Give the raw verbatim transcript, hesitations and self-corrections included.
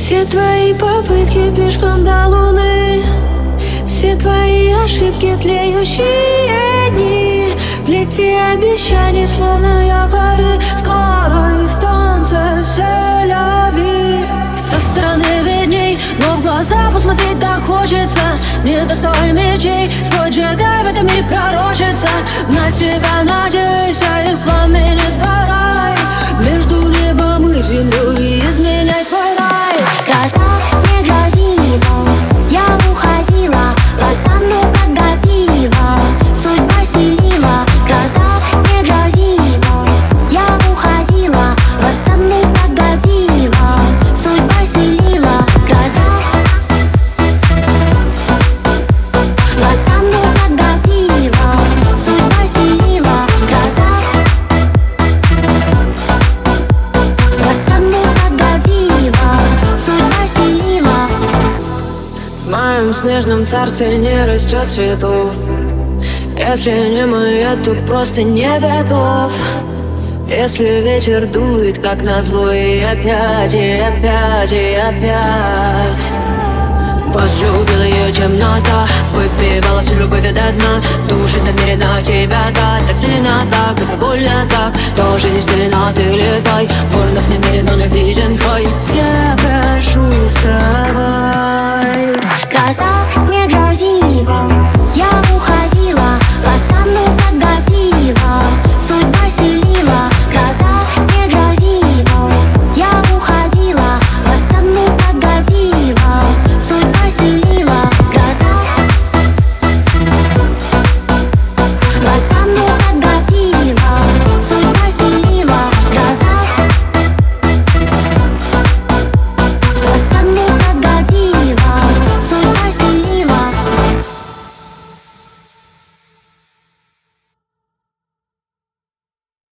Все твои попытки пешком до луны, все твои ошибки, тлеющие дни, плети обещаний, словно якори, скоро и в танце селяви. Со стороны видней, но в глаза посмотреть так хочется. Не достой мечей, свой джедай в этом мире пророчится. На себя надейся и в пламени сгорай. Между небом и землей изменяй свой рай. Гроза не грозила, я уходила, глаза не погодила, судьба селила. Гроза не грозила, я уходила, глаза не погодила, судьба селила. Гроза, глаза не погодила, судьба селила. Гроза, глаза не погодила, судьба селила. В моем снежном царстве не растет цветов. Если не моя, то просто не готов. Если ветер дует, как назло, и опять, и опять, и опять. Возлюбила ее темнота, выпивала всю любовь до дна. Душит намеренно тебя дать, так сильно так, это больно так. Тоже не стелена, ты летай. Воронов намеренно, но видит